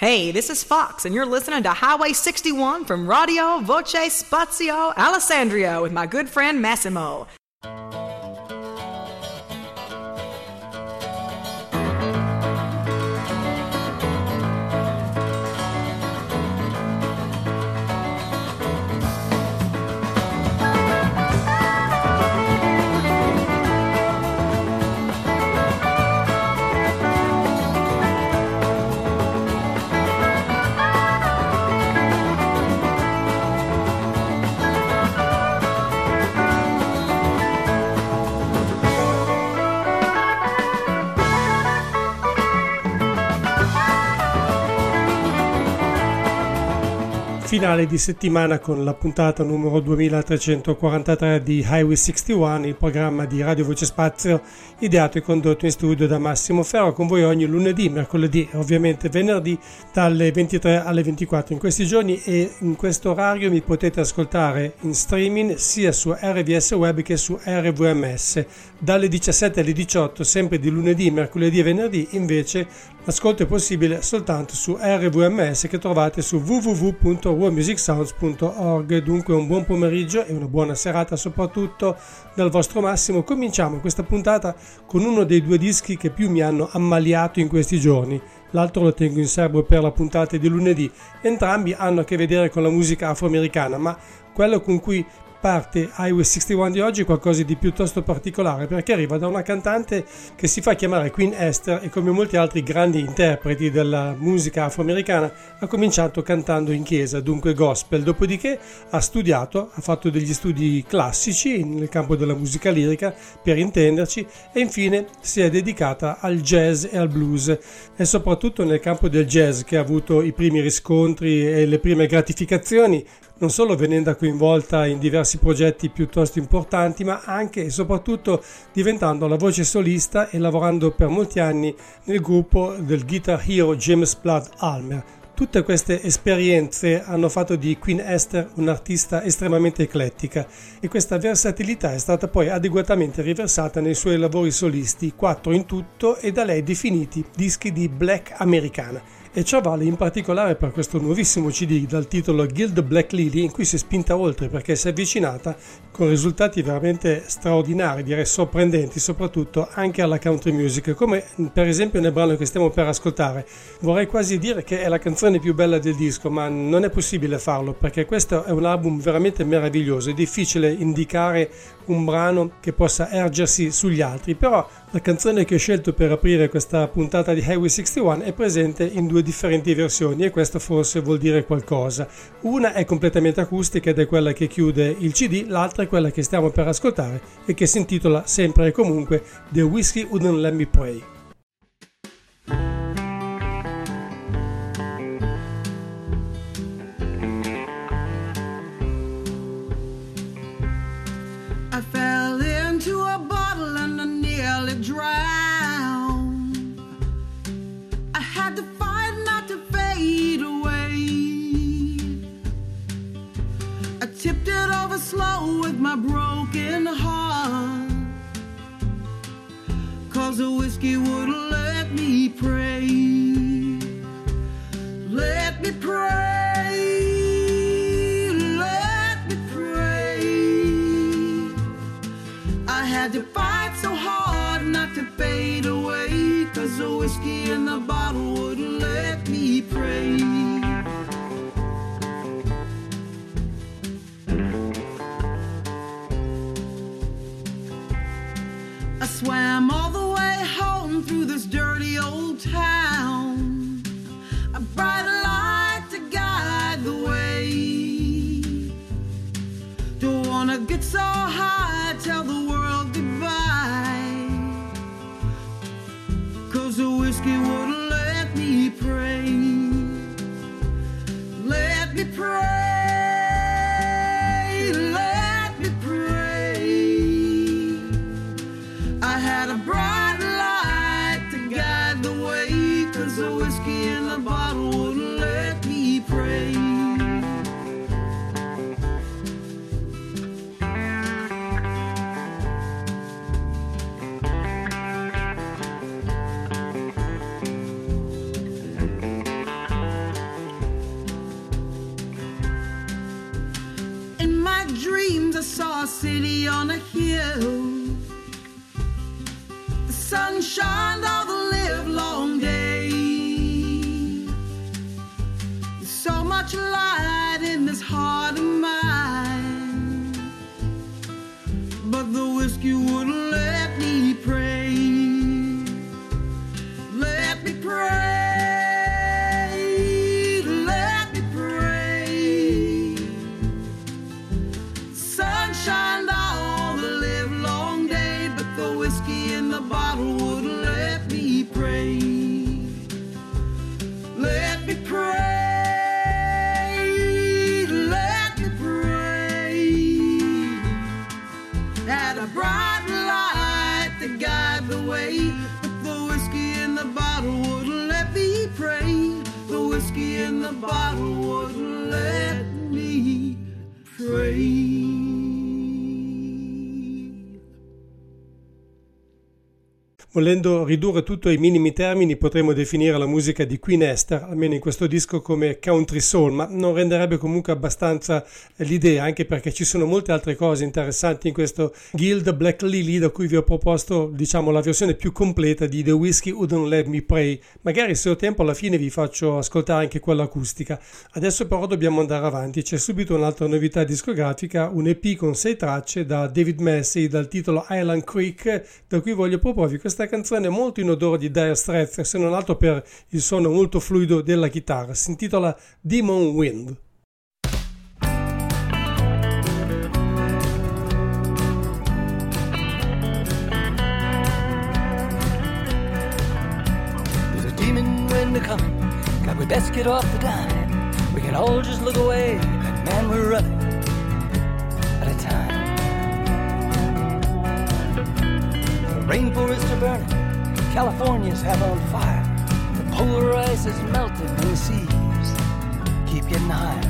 Hey, this is Fox, and you're listening to Highway 61 from Radio Voce Spazio Alessandria with my good friend Massimo. Finale di settimana con la puntata numero 2343 di Highway 61, il programma di Radio Voce Spazio ideato e condotto in studio da Massimo Ferro, con voi ogni lunedì, mercoledì e ovviamente venerdì dalle 23 alle 24 in questi giorni, e in questo orario mi potete ascoltare in streaming sia su RVS Web che su RVMS. Dalle 17 alle 18 sempre di lunedì, mercoledì e venerdì invece l'ascolto è possibile soltanto su RVMS, che trovate su www.worldmusicsounds.org. Dunque un buon pomeriggio e una buona serata soprattutto dal vostro Massimo. Cominciamo questa puntata con uno dei due dischi che più mi hanno ammaliato in questi giorni. L'altro lo tengo in serbo per la puntata di lunedì. Entrambi hanno a che vedere con la musica afroamericana, ma quello con cui parte Highway 61 di oggi è qualcosa di piuttosto particolare, perché arriva da una cantante che si fa chiamare Queen Esther e, come molti altri grandi interpreti della musica afroamericana, ha cominciato cantando in chiesa, dunque gospel. Dopodiché ha studiato, ha fatto degli studi classici nel campo della musica lirica, per intenderci, e infine si è dedicata al jazz e al blues. È soprattutto nel campo del jazz che ha avuto i primi riscontri e le prime gratificazioni, non solo venendo coinvolta in diversi progetti piuttosto importanti, ma anche e soprattutto diventando la voce solista e lavorando per molti anni nel gruppo del guitar hero James Blood Ulmer. Tutte queste esperienze hanno fatto di Queen Esther un'artista estremamente eclettica, e questa versatilità è stata poi adeguatamente riversata nei suoi lavori solisti, 4 in tutto, e da lei definiti dischi di black americana. E ciò vale in particolare per questo nuovissimo CD dal titolo Gild Black Lily, in cui si è spinta oltre, perché si è avvicinata con risultati veramente straordinari, direi sorprendenti, soprattutto anche alla country music, come per esempio nel brano che stiamo per ascoltare. Vorrei quasi dire che è la canzone più bella del disco, ma non è possibile farlo, perché questo è un album veramente meraviglioso. È difficile indicare un brano che possa ergersi sugli altri, però la canzone che ho scelto per aprire questa puntata di Highway 61 è presente in due differenti versioni, e questo forse vuol dire qualcosa. Una è completamente acustica ed è quella che chiude il CD, l'altra è quella che stiamo per ascoltare e che si intitola sempre e comunque The Whiskey Wouldn't Let Me Pray. Tipped it over slow with my broken heart, 'cause the whiskey wouldn't let me pray. Let me pray, let me pray. I had to fight so hard not to fade away, 'cause the whiskey in the bottle wouldn't let me pray. I swam all the way home through this dirty old town, a bright light to guide the way. Don't wanna get so high, tell the world goodbye, 'cause the whiskey wouldn't let me pray. Let me pray. A bright light to guide the way, 'cause the whiskey in the bottle wouldn't let me pray. saw a city on a hill. The sun shined all the live long day. There's so much light in this heart of mine, but the whiskey wouldn't let me pray. Let me pray. Shined all the live long day, but the whiskey in the bottle wouldn't let me pray. Let me pray, let me pray. Had a bright light to guide the way, but the whiskey in the bottle wouldn't let me pray. The whiskey in the bottle wouldn't let me pray. Volendo ridurre tutto ai minimi termini, potremmo definire la musica di Queen Esther, almeno in questo disco, come country soul, ma non renderebbe comunque abbastanza l'idea, anche perché ci sono molte altre cose interessanti in questo Guild Black Lily, da cui vi ho proposto, diciamo, la versione più completa di The Whiskey Wouldn't Let Me Pray. Magari se ho tempo alla fine vi faccio ascoltare anche quella acustica. Adesso però dobbiamo andare avanti, c'è subito un'altra novità discografica, un EP con 6 tracce da David Massey dal titolo Island Creek, da cui voglio proporvi questa canzone molto in odore di Dire Straits, se non altro per il suono molto fluido della chitarra. Si intitola Demon Wind. There's a demon wind coming, God, we best get off the dime. We can all just look away, but man, we're running at a time. Rainforests are burning, California's half on fire. The polar ice is melting and the seas keep getting higher.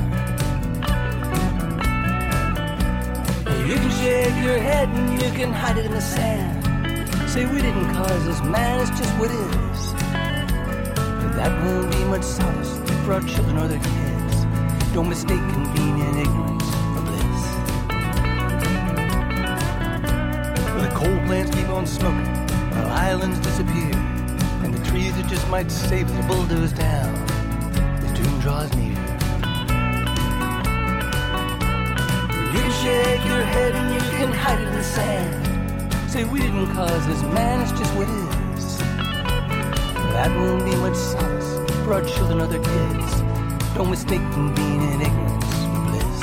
You can shake your head and you can hide it in the sand. Say we didn't cause this, man, it's just what is. But that won't be much solace for our children or their kids. Don't mistake convenient ignorance for bliss. The coal plants keep on smoking, while islands disappear, and the trees that just might save us bulldoze down. The doom draws near. You can shake your head and you can hide it in the sand. Say we didn't cause this, man, it's just what is. That won't be much solace for our children or their kids. Don't mistake convenient ignorance for bliss.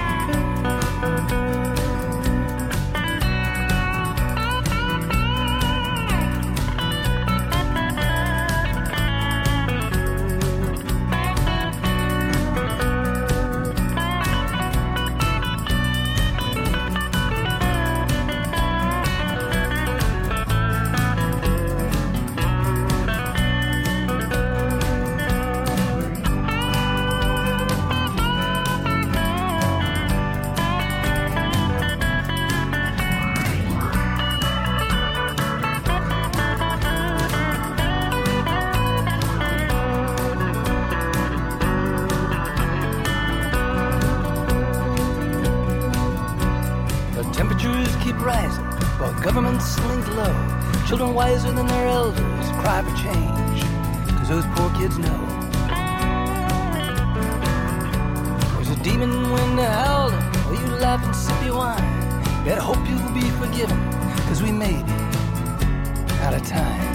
Governments slink low. Children wiser than their elders cry for change, 'cause those poor kids know there's a demon wind howling while you laugh and sip your wine. Better hope you'll be forgiven, 'cause we may be out of time.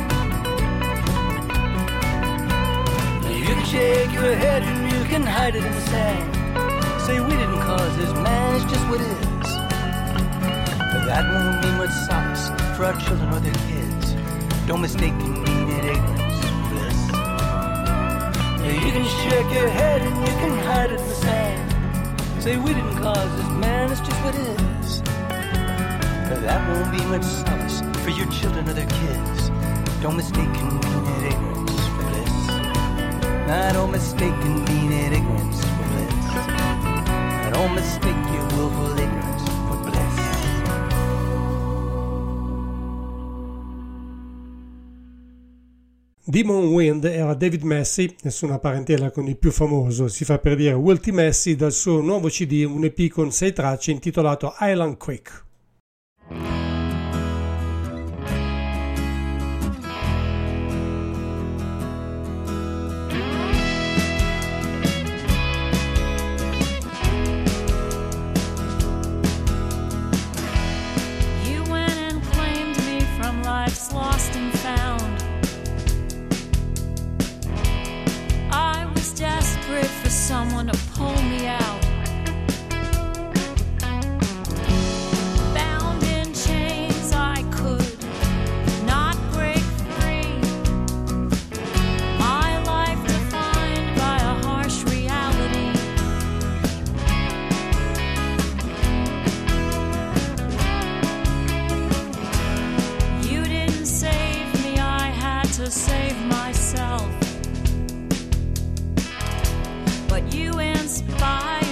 You can shake your head and you can hide it in the sand. Say we didn't cause this, man, it's just what it is. That won't be much solace for our children or their kids. Don't mistake convenient ignorance for bliss. You can shake your head and you can hide it in the sand. Say we didn't cause this, man, it's just what it is. That won't be much solace for your children or their kids. Don't mistake convenient ignorance for bliss. Nah, don't mistake convenient ignorance for bliss. Don't mistake your willful ignorance for bliss. Demon Wind era David Massey, nessuna parentela con il più famoso, si fa per dire Walty Massey, dal suo nuovo CD, un EP con 6 tracce intitolato Island Creek. You went and claimed me from life's lost and found. I was desperate for someone to pull me out. Bound in chains, I could not break free. My life defined by a harsh reality. You didn't save me, I had to save myself. But you inspire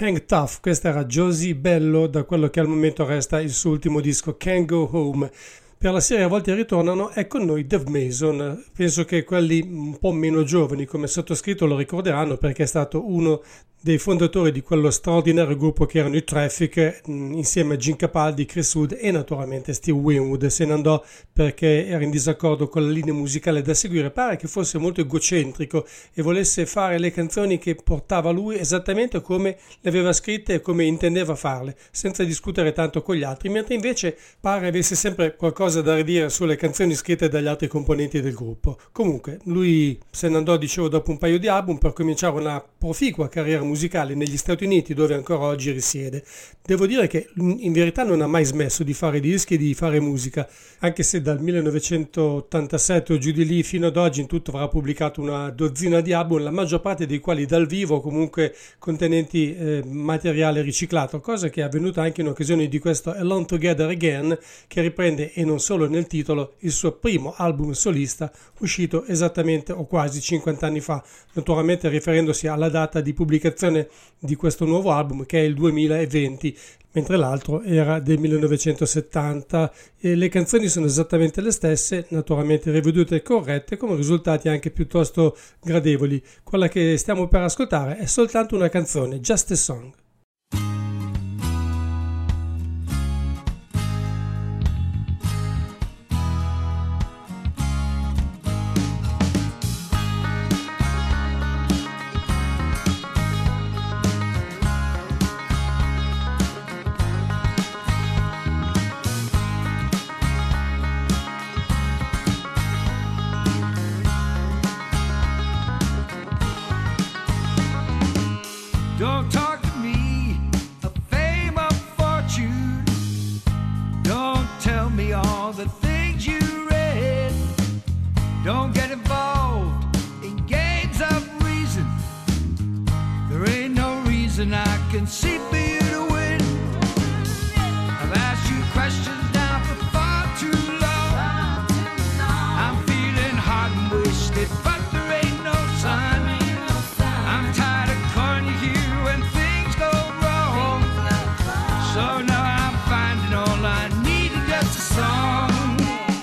Hang Tough, questa era Josie Bello da quello che al momento resta il suo ultimo disco Can't Go Home. Per la serie A volte ritornano è con noi Dave Mason, penso che quelli un po' meno giovani come sottoscritto lo ricorderanno perché è stato uno dei fondatori di quello straordinario gruppo che erano i Traffic, insieme a Gene Capaldi, Chris Wood e naturalmente Steve Winwood. Se ne andò perché era in disaccordo con la linea musicale da seguire, pare che fosse molto egocentrico e volesse fare le canzoni che portava lui esattamente come le aveva scritte e come intendeva farle, senza discutere tanto con gli altri, mentre invece pare avesse sempre qualcosa da ridire sulle canzoni scritte dagli altri componenti del gruppo. Comunque, lui se ne andò, dicevo, dopo un paio di album per cominciare una proficua carriera musicale negli Stati Uniti, dove ancora oggi risiede. Devo dire che in verità non ha mai smesso di fare dischi e di fare musica, anche se dal 1987 o giù di lì fino ad oggi in tutto avrà pubblicato una dozzina di album, la maggior parte dei quali dal vivo, comunque contenenti materiale riciclato, cosa che è avvenuta anche in occasione di questo Alone Together Again, che riprende, e non solo nel titolo, il suo primo album solista uscito esattamente o quasi 50 anni fa, naturalmente riferendosi alla data di pubblicazione di questo nuovo album, che è il 2020, mentre l'altro era del 1970, e le canzoni sono esattamente le stesse, naturalmente rivedute e corrette, con risultati anche piuttosto gradevoli. Quella che stiamo per ascoltare è soltanto una canzone, Just a Song. Don't talk to me of fame or fortune. Don't tell me all the things you read. Don't get involved in games of reason. There ain't no reason I can see for you to win. I've asked you questions now for far too long. I'm feeling hot and wasted, but there ain't no sun. I'm tired of calling you here when things go wrong. So now I'm finding all I need is just a song.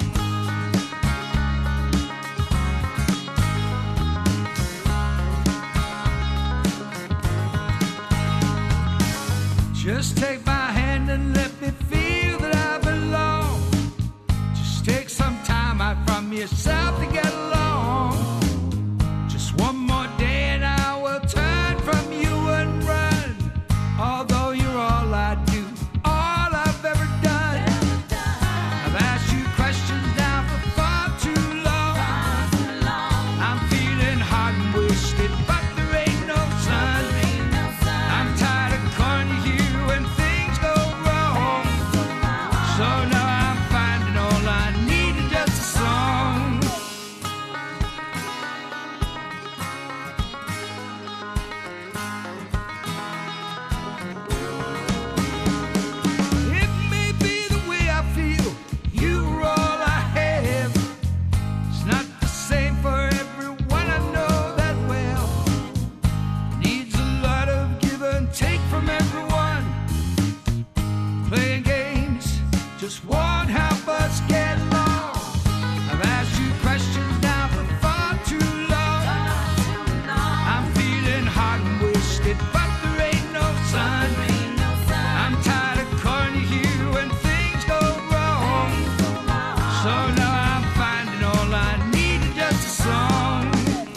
Just take my hand and let me feel that I belong. Just take some time out from yourself to get along. Just one more day and I will turn from you and run. Although you're all I do, all I've ever done. I've asked you questions now for far too long. I'm feeling hot and wasted, but there ain't no sun. I'm tired of calling you here when things go wrong. So now I'm finding all I need is just a song. It may be the way I feel, you are all I have. It's not the same for everyone, I know that well. Needs a lot of give and take from everyone. Playing games just won't help us get along. I've asked you questions now for far too long. I'm feeling hot and wasted, but there ain't no sun. I'm tired of calling you here when things go wrong. So now I'm finding all I need is just a song.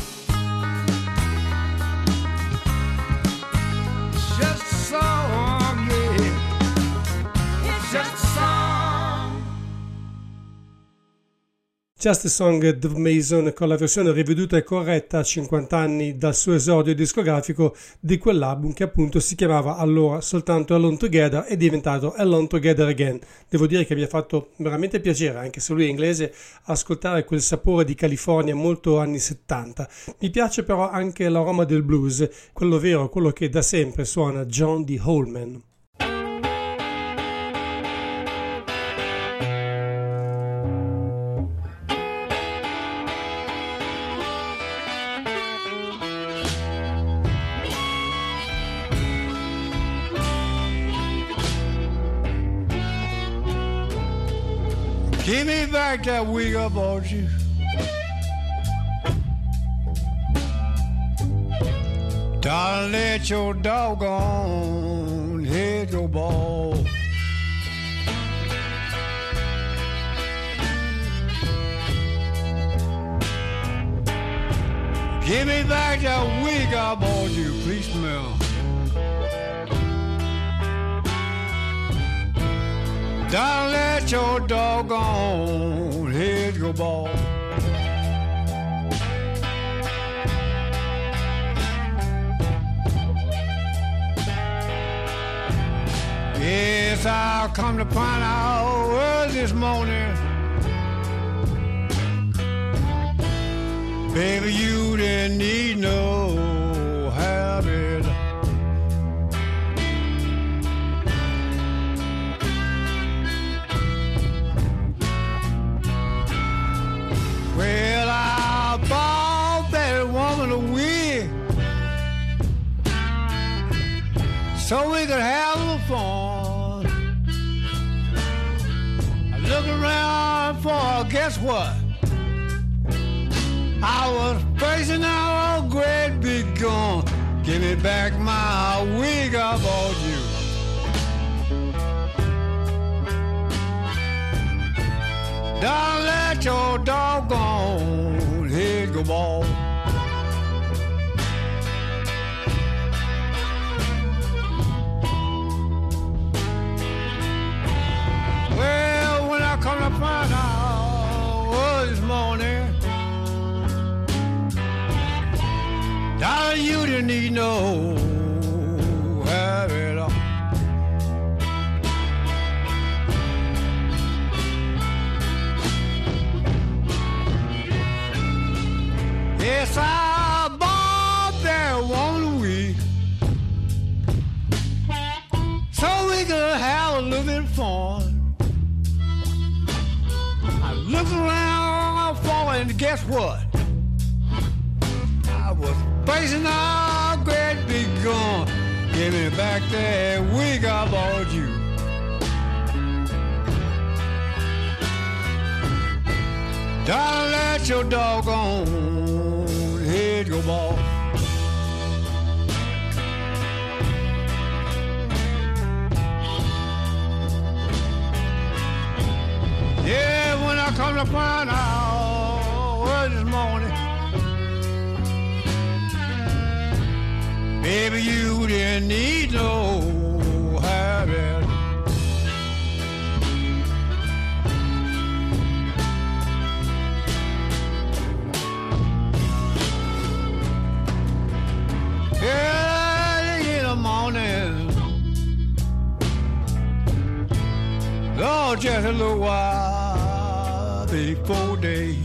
It's just a song, yeah. It's just a song. Just a Song, Dave Mason, con la versione riveduta e corretta a 50 anni dal suo esordio discografico di quell'album che appunto si chiamava allora soltanto Alone Together e è diventato Alone Together Again. Devo dire che mi ha fatto veramente piacere, anche se lui è inglese, ascoltare quel sapore di California molto anni 70. Mi piace però anche l'aroma del blues, quello vero, quello che da sempre suona John D. Holman. Give me back that wig I bought you. Darling, let your doggone head go bald. Give me back that wig I bought you, please smell. Don't let your doggone head go bald. Yes, I'll come to find out early this morning. Baby, you didn't need no habit. Well, I bought that woman a wig so we could have a little fun. I looked around for, guess what? I was facing out a great big gun. Give me back my wig I bought you. Don't let your doggone head go bald. Well, when I come to find out this morning, darling, you didn't need no habit. Yes, I bought that one wig so we could have a little bit of fun. I looked around for it, and guess what? I was facing a great big gun. Give me back that wig I bought you. Don't let your doggone head go bald. Yeah, when I come to find out this morning, baby, you didn't need no habit. Early in the morning, Lord, just a little while before day.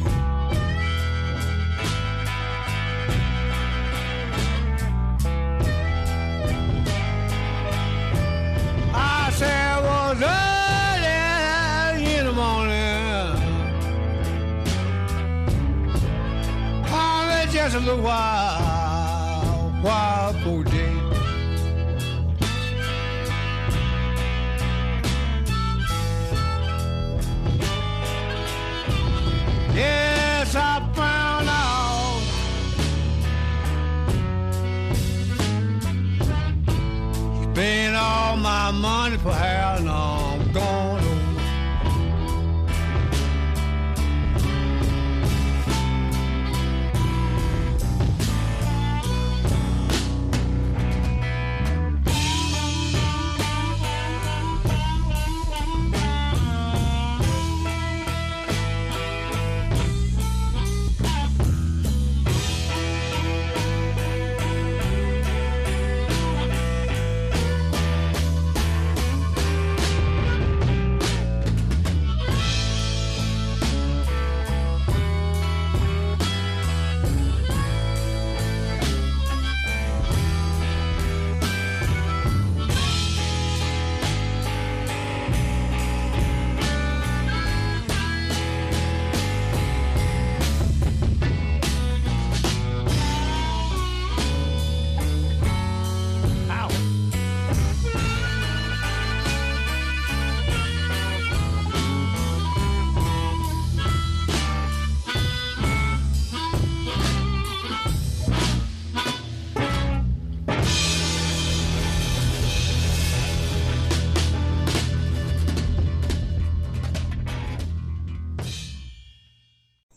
I said it was early in the morning, only just a little while before day. Yes, I found out spent all my money for how long I'm gone over.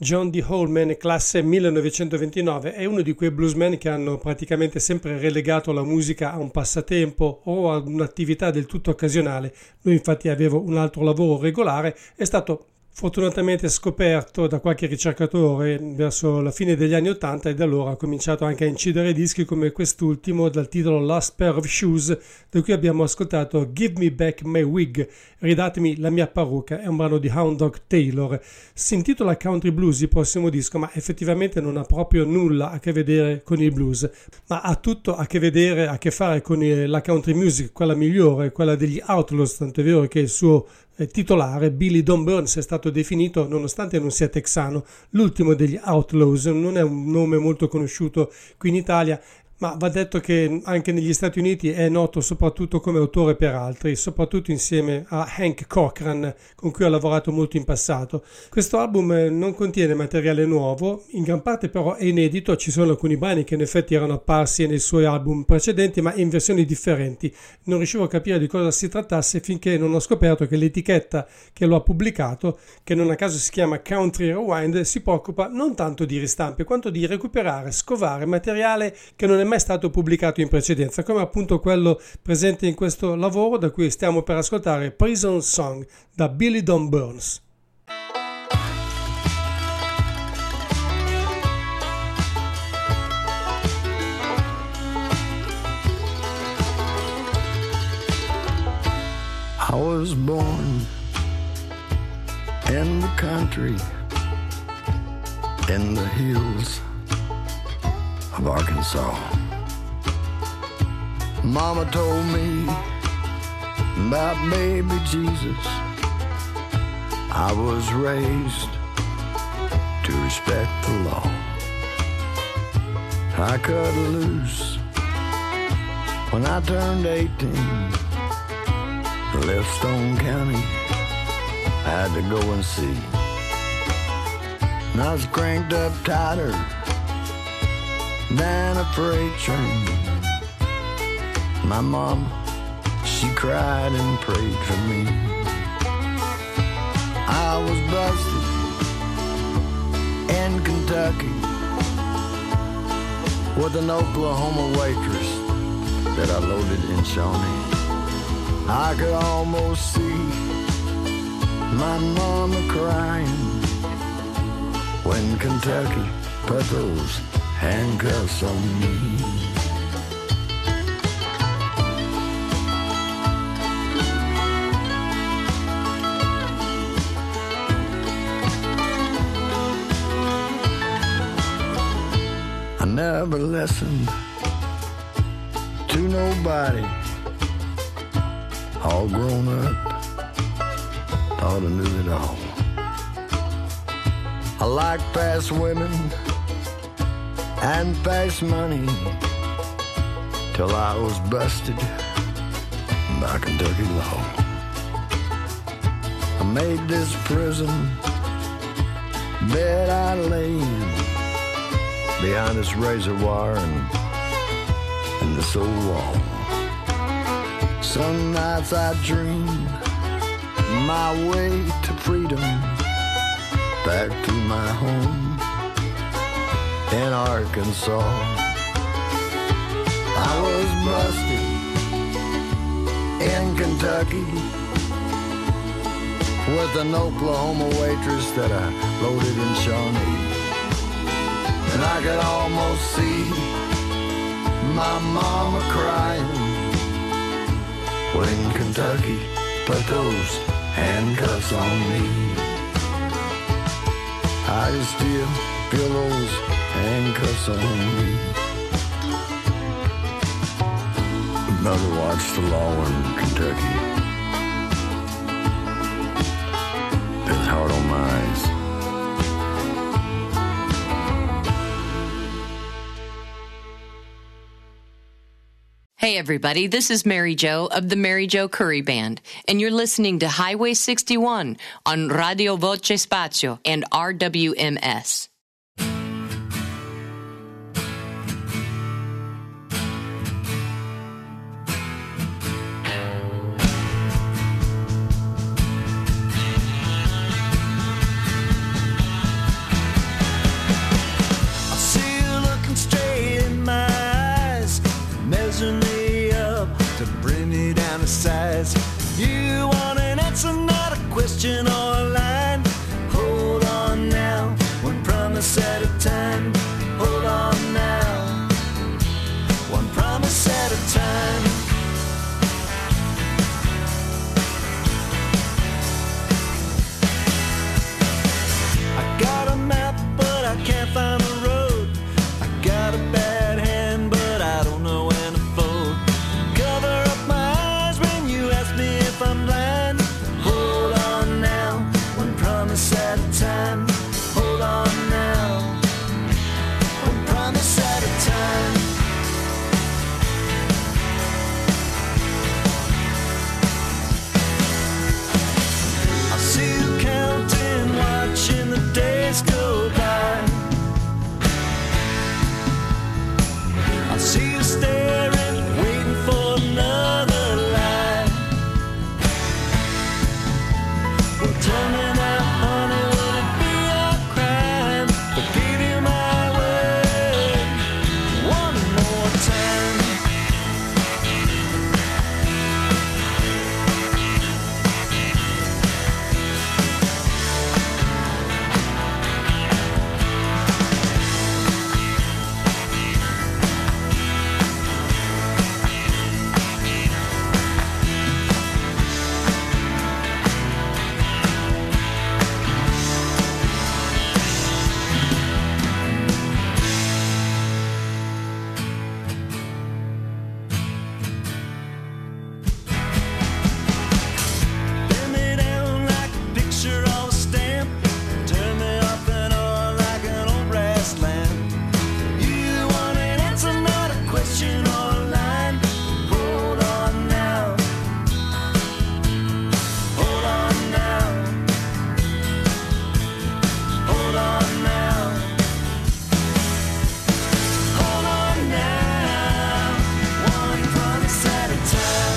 John D. Holman, classe 1929, è uno di quei bluesmen che hanno praticamente sempre relegato la musica a un passatempo o a un'attività del tutto occasionale. Lui infatti aveva un altro lavoro regolare, è stato fortunatamente scoperto da qualche ricercatore verso la fine degli anni '80 e da allora ha cominciato anche a incidere dischi come quest'ultimo dal titolo Last Pair of Shoes, da cui abbiamo ascoltato Give Me Back My Wig, ridatemi la mia parrucca, è un brano di Hound Dog Taylor. Si intitola Country Blues il prossimo disco, ma effettivamente non ha proprio nulla a che vedere con il blues, ma ha tutto a che fare con la country music, quella migliore, quella degli Outlaws, tanto è vero che il suo titolare Billy Don Burns è stato definito, nonostante non sia texano, l'ultimo degli Outlaws. Non è un nome molto conosciuto qui in Italia, ma va detto che anche negli Stati Uniti è noto soprattutto come autore per altri, soprattutto insieme a Hank Cochran, con cui ha lavorato molto in passato. Questo album non contiene materiale nuovo, in gran parte però è inedito, ci sono alcuni brani che in effetti erano apparsi nei suoi album precedenti, ma in versioni differenti. Non riuscivo a capire di cosa si trattasse finché non ho scoperto che l'etichetta che lo ha pubblicato, che non a caso si chiama Country Rewind, si preoccupa non tanto di ristampe quanto di recuperare, scovare materiale che non è mai stato pubblicato in precedenza, come appunto quello presente in questo lavoro da cui stiamo per ascoltare Prison Song da Billy Don Burns. I was born in the country, in the hills of Arkansas. Mama told me about baby Jesus. I was raised to respect the law. I cut loose when I turned 18. Left Stone County, I had to go and see. And I was cranked up tighter than a freight train. My mom, she cried and prayed for me. I was busted in Kentucky with an Oklahoma waitress that I loaded in Shawnee. I could almost see my mama crying when Kentucky put those handcuffs on me. I never listened to nobody. All grown up, thought I knew it all. I like fast women and fast money till I was busted by Kentucky law. I made this prison bed I lay in, behind this razor wire and this old wall. Some nights I dream my way to freedom, back to my home in Arkansas. I was busted in Kentucky with an Oklahoma waitress that I loaded in Shawnee. And I could almost see my mama crying when Kentucky put those handcuffs on me. I can still feel those handcuffs on me. Mother watched the law in Kentucky. It's hard on my eyes. Hey everybody, this is Mary Jo of the Mary Jo Curry Band, and you're listening to Highway 61 on Radio Voce Spazio and RWMS. says, you want an answer, not a question or a line. Hold on now, one promise at a time. Hold on now, one promise at a time. I got a map, but I can't find the road. I got a bad hand, but I don't know when to fold. Cover up my eyes when you ask me if I'm blind. Hold on now, one promise at a time. Hold on now, one promise at a time. I see you counting, watching the days go by. I see you staring, waiting for another lie. Well, tell me now, honey, would it be a crime to give you my word one more time? Pin me down like a picture on a stamp. Turn me up and on like an old brass lamp. You want an answer, not a question or a line. Hold on now. Hold on now. Hold on now. Hold on now. One promise at a time.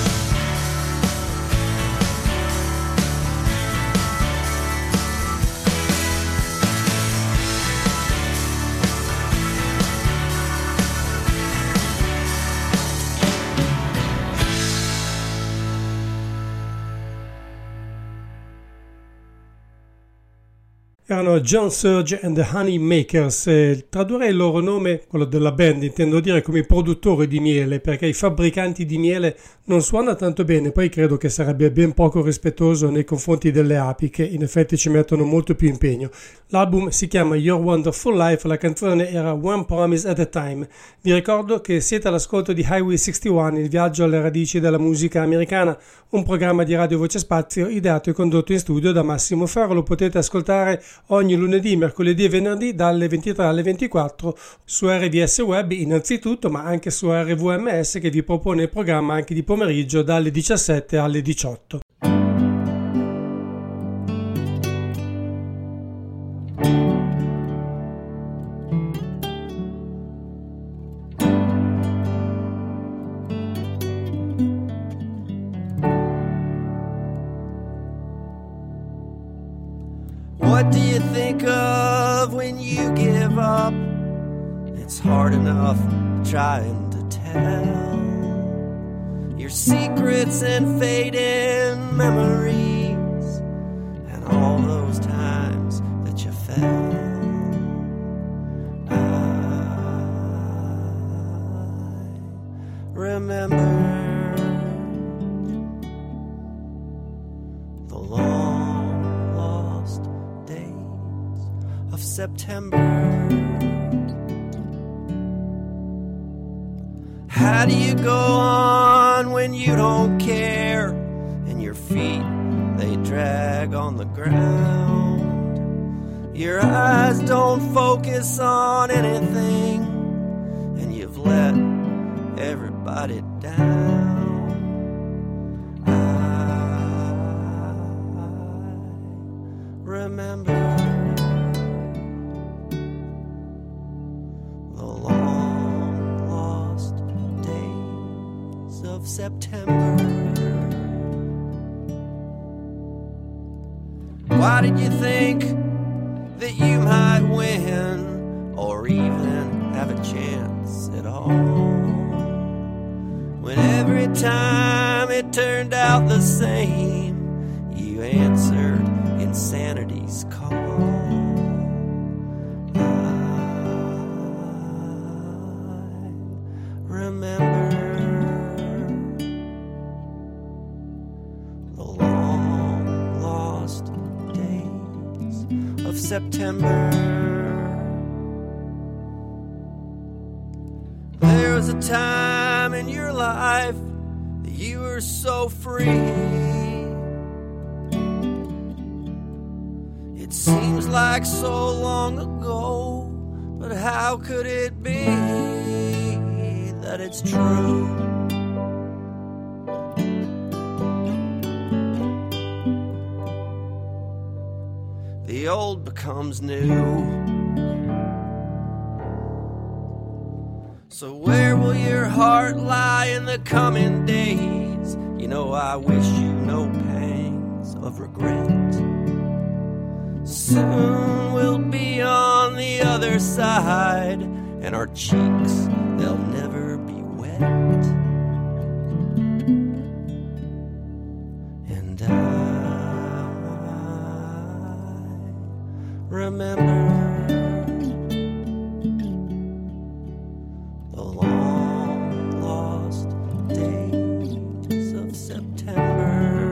Erano John Surge and the Honey Makers. Tradurrei il loro nome, quello della band, intendo dire come i produttori di miele, perché i fabbricanti di miele non suona tanto bene, poi credo che sarebbe ben poco rispettoso nei confronti delle api, che in effetti ci mettono molto più impegno. L'album si chiama Your Wonderful Life, la canzone era One Promise at a Time. Vi ricordo che siete all'ascolto di Highway 61, il viaggio alle radici della musica americana, un programma di Radio Voce Spazio ideato e condotto in studio da Massimo Ferro. Lo potete ascoltare ogni lunedì, mercoledì e venerdì dalle 23 alle 24 su RVS Web innanzitutto, ma anche su RVMS, che vi propone il programma anche di pomeriggio dalle 17 alle 18. What do you think of when you give up? It's hard enough trying to tell your secrets and fading memories and all those times that you fell. I remember the long lost days of September. How do you go on when you don't care and your feet, they drag on the ground? Your eyes don't focus on anything and you've let everybody down. I remember the long lost days of September. Why did you think that you might win or even have a chance at all? when every time it turned out the same, you answered insanity's call. I remember the long lost days of September. There was a time in your life that you were so free. It seems like so long ago, but how could it be that it's true? The old becomes new. So where will your heart lie in the coming days? You know, I wish you no pangs of regret. Soon we'll be on the other side, and our cheeks, they'll never be wet. And I remember the long lost days of September.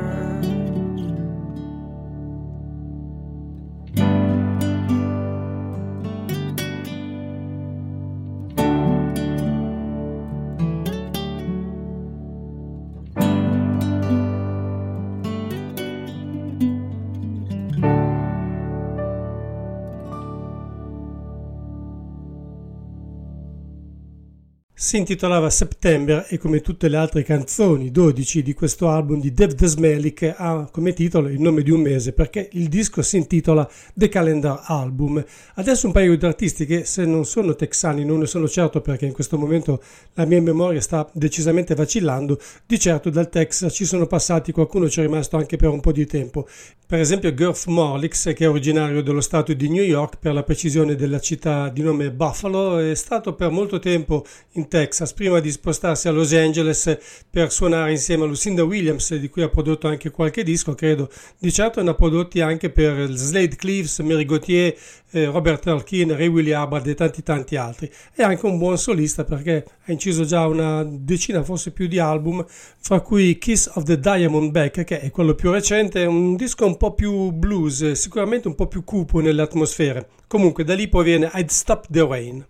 Si intitolava September e come tutte le altre canzoni, 12 di questo album di Dave Dezmelik, ha come titolo il nome di un mese perché il disco si intitola The Calendar Album. Adesso un paio di artisti che se non sono texani, non ne sono certo perché in questo momento la mia memoria sta decisamente vacillando, di certo dal Texas ci sono passati, qualcuno ci è rimasto anche per un po' di tempo. Per esempio Garth Morlix, che è originario dello stato di New York, per la precisione della città di nome Buffalo, è stato per molto tempo in Texas prima di spostarsi a Los Angeles per suonare insieme a Lucinda Williams, di cui ha prodotto anche qualche disco, credo. Di certo ne ha prodotti anche per Slade Cleaves, Mary Gauthier, Robert Earl Keen, Ray Willie Hubbard e tanti altri. È anche un buon solista perché ha inciso già una decina, forse più, di album, fra cui Kiss of the Diamondback, che è quello più recente, è un disco un po' più blues, sicuramente un po' più cupo nelle atmosfere. Comunque da lì proviene I'd Stop the Rain.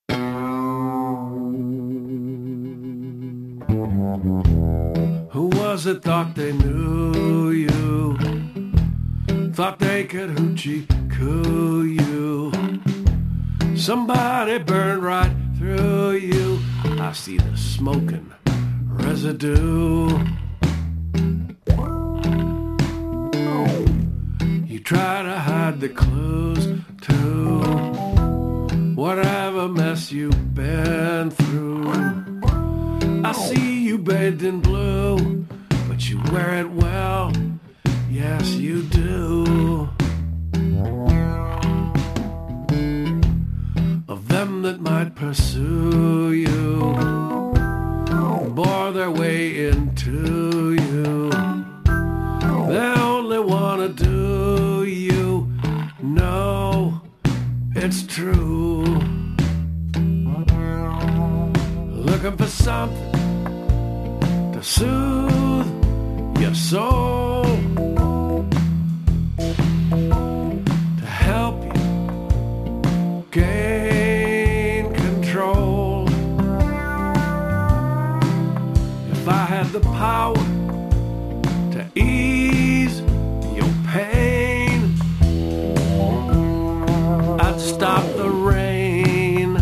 Who was it thought they knew you? Thought they could hoochie-coo you. Somebody burned right through you. I see the smoking residue. You try to hide the clues to whatever mess you've been through. I see you bathed in blue, but you wear it well, yes you do. Of them that might pursue you, bore their way into you, they only wanna do you. No, it's true. Looking for something to soothe your soul, to help you gain control. If I had the power to ease your pain, I'd stop the rain.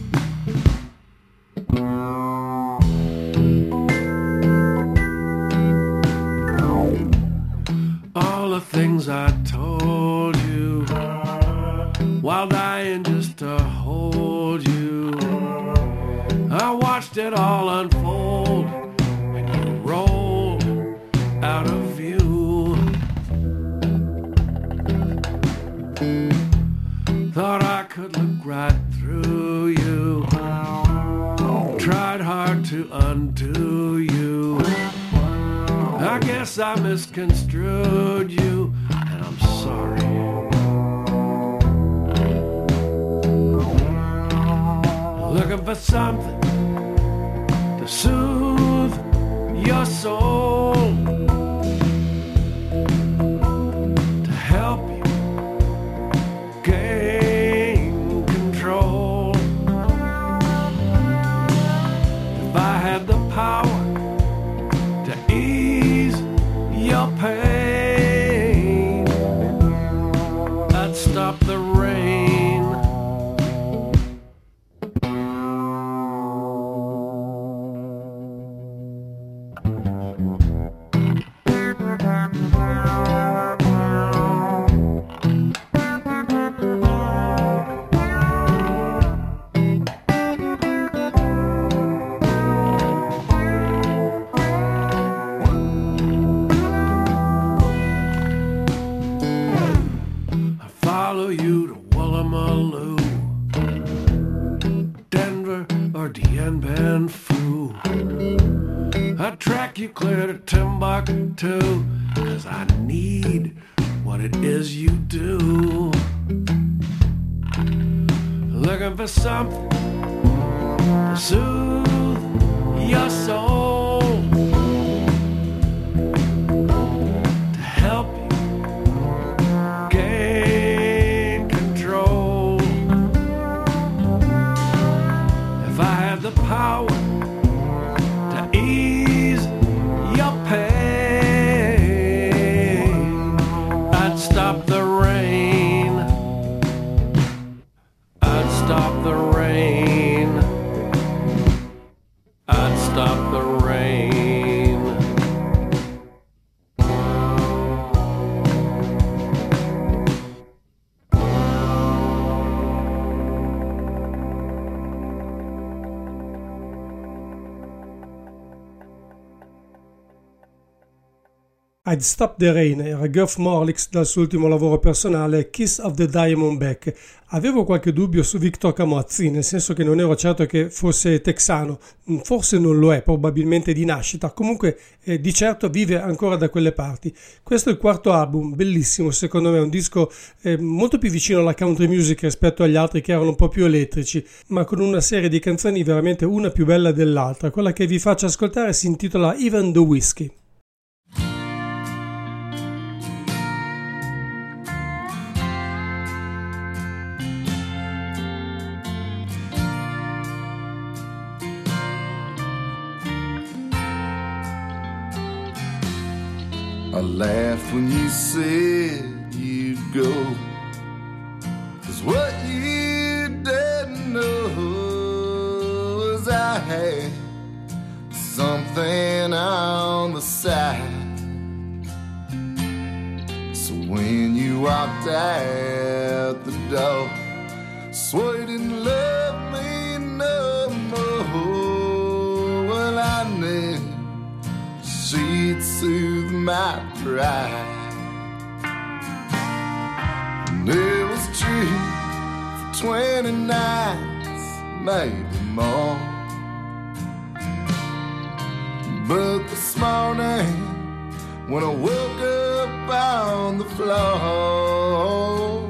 All the things I told you while dying just to hold you, I watched it all unfold when you rolled out of view. Thought I could look right through you, tried hard to undo I misconstrued you, and I'm sorry. Looking for something to soothe your soul, to help you gain control. If I had the power to ease your pain, I'd stop the rain. Follow you to Woolloomooloo, Denver or Dien Bien Phu. I track you clear to Timbuktu, 'cause I need what it is you do. Looking for something to soothe your soul, to help you gain control. If I had the power to ease your pain, I'd stop the rain. I'd stop the rain. I'd stop the rain. I'd Stop the Rain era Geoff Morlix dal suo ultimo lavoro personale Kiss of the Diamondback. Avevo qualche dubbio su Victor Camozzi, nel senso che non ero certo che fosse texano, forse non lo è, probabilmente di nascita, comunque di certo vive ancora da quelle parti. Questo è il quarto album, bellissimo, secondo me è un disco molto più vicino alla country music rispetto agli altri che erano un po' più elettrici, ma con una serie di canzoni veramente una più bella dell'altra. Quella che vi faccio ascoltare si intitola Even the Whiskey. I laughed when you said you'd go, 'cause what you didn't know is I had something on the side. So when you walked out the door, swore you didn't love me no more. Well, I knew she'd soothe my pride, and it was true for 20 nights, maybe more. But this morning, when I woke up on the floor,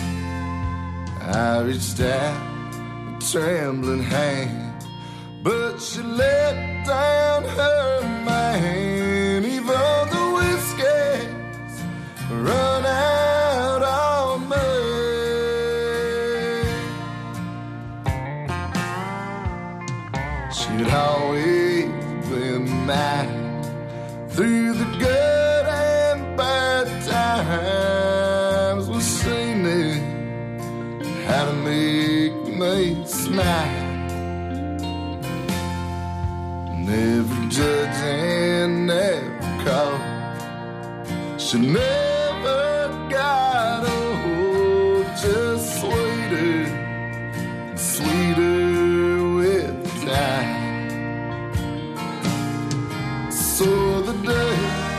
I reached out a trembling hand, but she let down her man. Even the whiskey's run out on me. She'd always been mine through the good and bad times. Well, she knew how to make me smile. Never judge and never call. She never got old, just sweeter and sweeter with time. So the day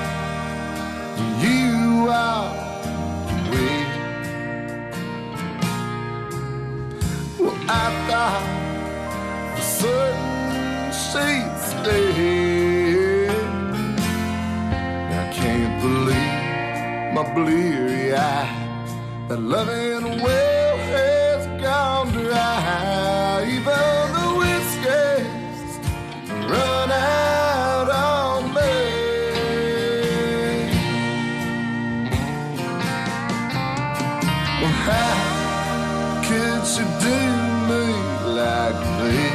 you are away, well, I thought for certain she'd stay. I can't my bleary eye. That loving well has gone dry. Even the whiskey's run out on me. Well, how could she do me like this?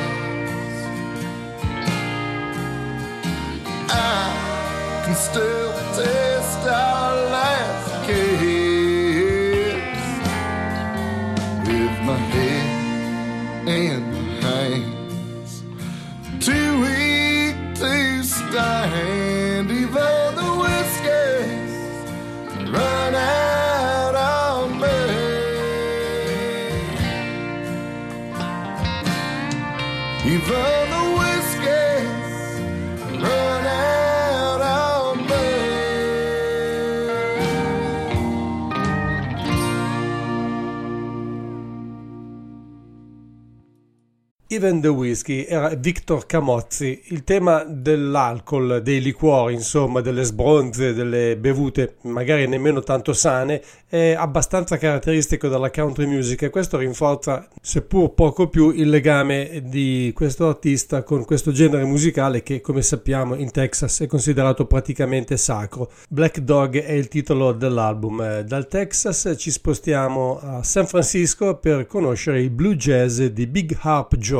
I can still taste our last kiss with my head in my hands, too weak to stand. Even the whiskey's run out on me. Even the whiskey's run out on me. Even the Whiskey era Victor Camozzi. Il tema dell'alcol, dei liquori, insomma, delle sbronze, delle bevute magari nemmeno tanto sane, è abbastanza caratteristico della country music, e questo rinforza, seppur poco più, il legame di questo artista con questo genere musicale che, come sappiamo, in Texas è considerato praticamente sacro. Black Dog è il titolo dell'album. Dal Texas ci spostiamo a San Francisco per conoscere il blue jazz di Big Harp George.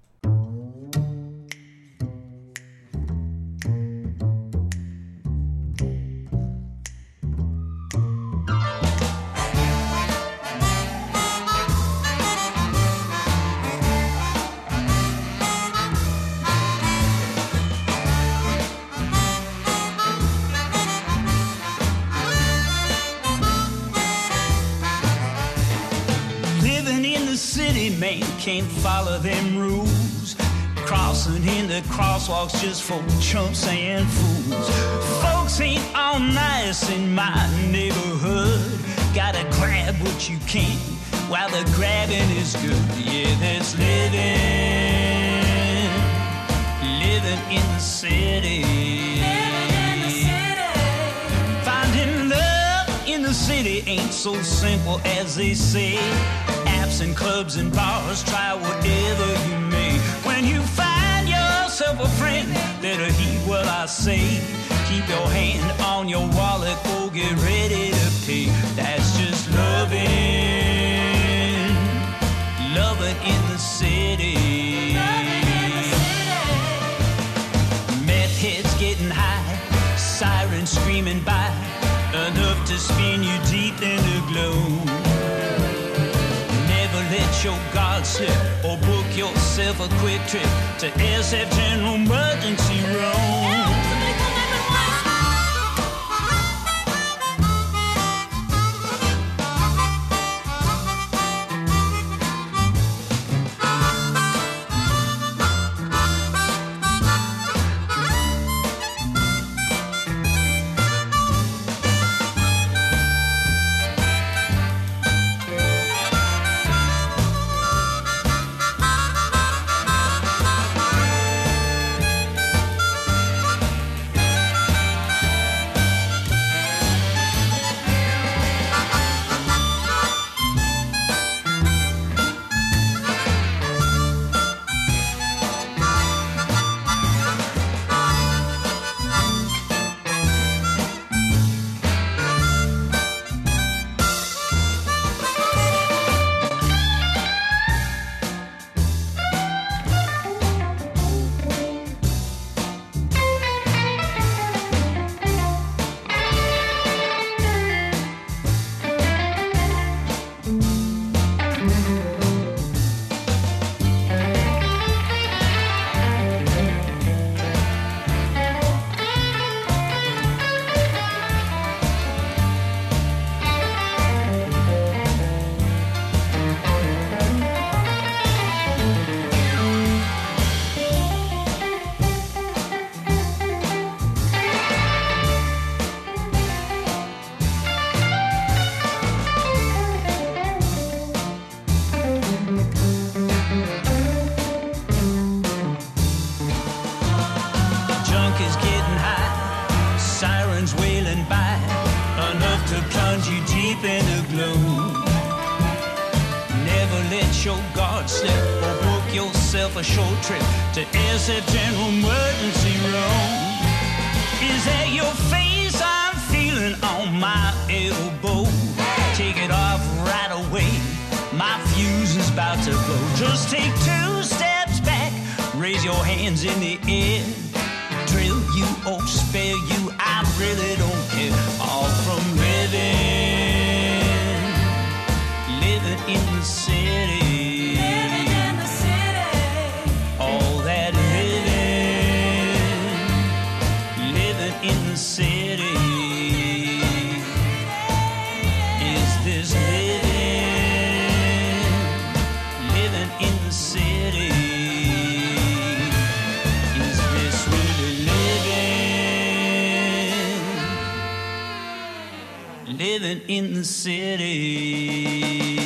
Man can't follow them rules. Crossing in the crosswalks just for chumps and fools. Folks ain't all nice in my neighborhood. Gotta grab what you can while the grabbing is good. Yeah, that's living in the city. Finding love in the city ain't so simple as they say. And clubs and bars, try whatever you may. When you find yourself a friend, better heed what I say. Keep your hand on your wallet, go get ready to pay. That's just loving in the city. Meth heads getting high, sirens screaming by, enough to spin you deep in the gloom. Let your guard slip or book yourself a quick trip to SF General Emergency Room. enough to plunge you deep in the gloom. Never let your guard slip or book yourself a short trip to SF General Emergency Room. Is that your face I'm feeling on my elbow? Take it off right away, my fuse is about to blow. Just take 2 steps back, raise your hands in the air. Drill you or spare you, I really don't care. All from living in the city. Living in the city. All that living in the city. Is this living in the city? Is this really living in the city?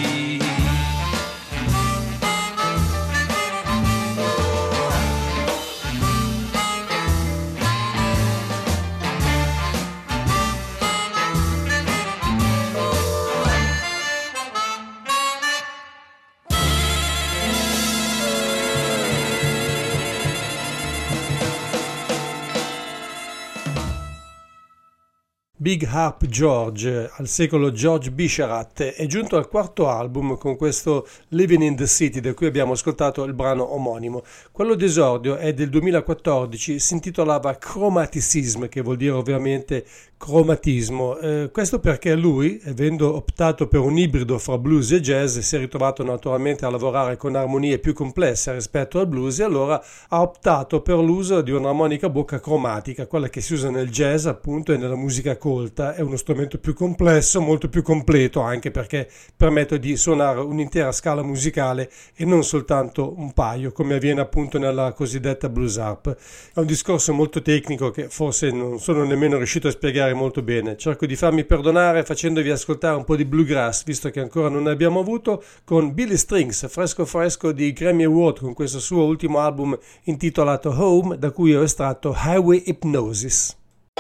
Big Harp George, al secolo George Bisharat, è giunto al 4º album con questo Living in the City, da cui abbiamo ascoltato il brano omonimo. Quello d'esordio è del 2014, si intitolava Chromaticism, che vuol dire ovviamente cromatismo. Questo perché lui, avendo optato per un ibrido fra blues e jazz, si è ritrovato naturalmente a lavorare con armonie più complesse rispetto al blues e allora ha optato per l'uso di un'armonica a bocca cromatica, quella che si usa nel jazz appunto e nella musica colta. È uno strumento più complesso, molto più completo, anche perché permette di suonare un'intera scala musicale e non soltanto un paio, come avviene appunto nella cosiddetta blues harp. È un discorso molto tecnico che forse non sono nemmeno riuscito a spiegare molto bene. Cerco di farmi perdonare facendovi ascoltare un po' di bluegrass, visto che ancora non ne abbiamo avuto, con Billy Strings, fresco di Grammy Award, con questo suo ultimo album intitolato Home, da cui ho estratto Highway Hypnosis.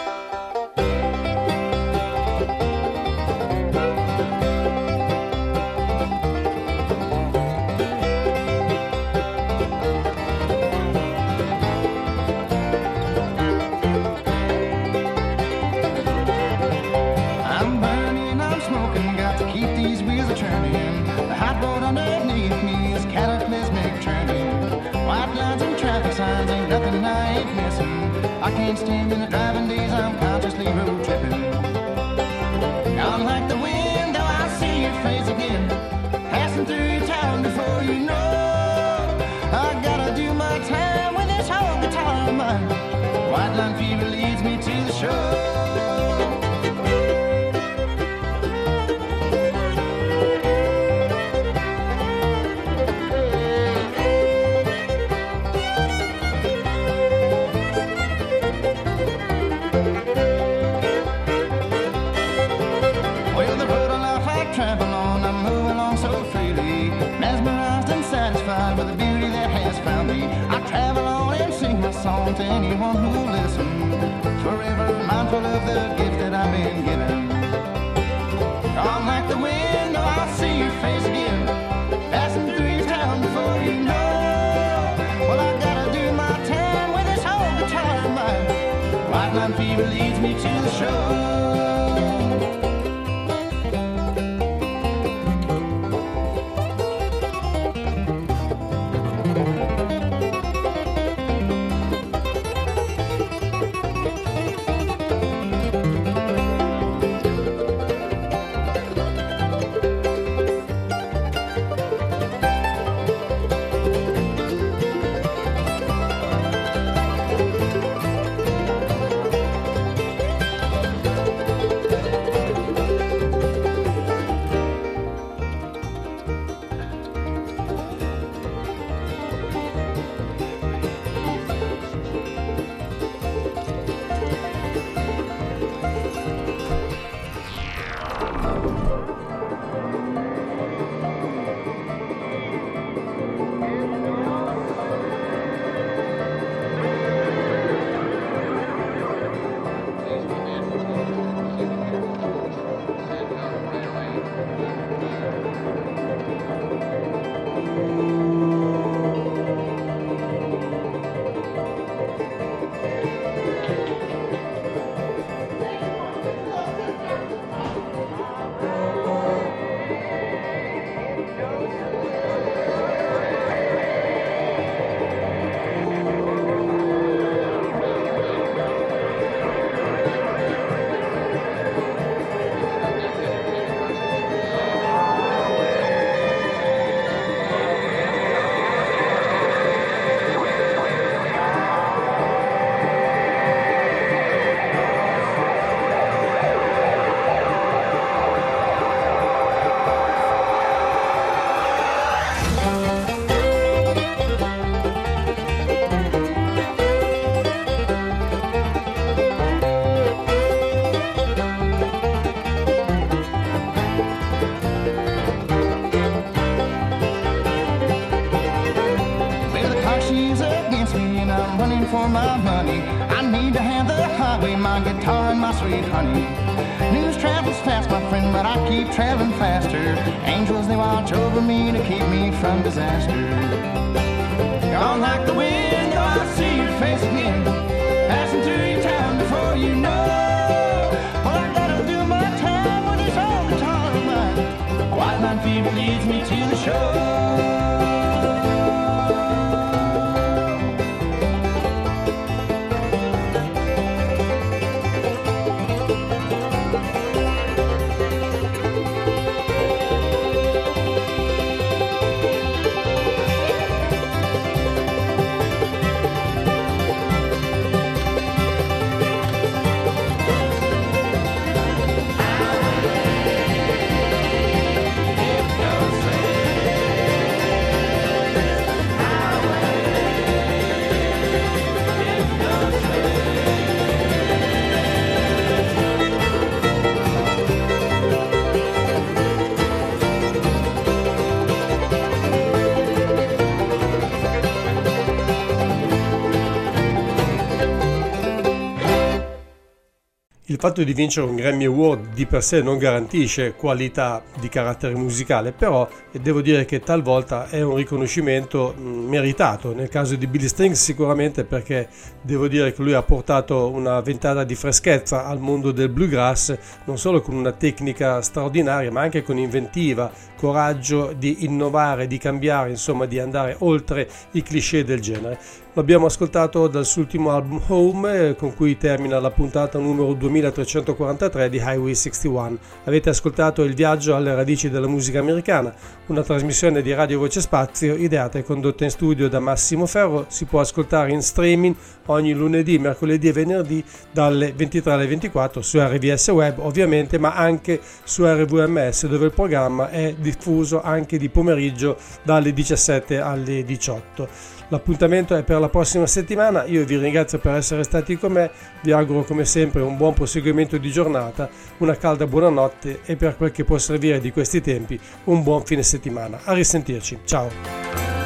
I can't stand in the driving days, I'm consciously road tripping. Gone like the wind, though I see your face again, passing through your town before you know. I gotta do my time with this whole guitar of mine. White line fever leads me to the show. Song to anyone who listens, forever mindful of the gift that I've been given. Gone like the wind, oh, I see your face again, passing through your town before you know. Well, I gotta do my time with this whole guitar of mine. White line fever leads me to the show. need to have the highway, my guitar and my sweet honey. News travels fast, my friend, but I keep traveling faster. Angels, they watch over me to keep me from disaster. Gone like the wind, oh, I see your face again, passing through your town before you know. Well, I gotta do my time with this old guitar of mine. White line fever leads me to the show. Il fatto di vincere un Grammy Award di per sé non garantisce qualità di carattere musicale, però devo dire che talvolta è un riconoscimento meritato. Nel caso di Billy Strings sicuramente, perché devo dire che lui ha portato una ventata di freschezza al mondo del bluegrass, non solo con una tecnica straordinaria, ma anche con inventiva, coraggio di innovare, di cambiare, insomma di andare oltre i cliché del genere. L'abbiamo ascoltato dal suo ultimo album Home, con cui termina la puntata numero 2343 di Highway 61. Avete ascoltato Il viaggio alle radici della musica americana, una trasmissione di Radio Voce Spazio ideata e condotta in studio da Massimo Ferro. Si può ascoltare in streaming ogni lunedì, mercoledì e venerdì dalle 23 alle 24 su RVS Web ovviamente, ma anche su RVMS, dove il programma è diffuso anche di pomeriggio dalle 17 alle 18. L'appuntamento è per la prossima settimana. Io vi ringrazio per essere stati con me, vi auguro come sempre un buon proseguimento di giornata, una calda buonanotte e, per quel che può servire di questi tempi, un buon fine settimana. A risentirci, ciao!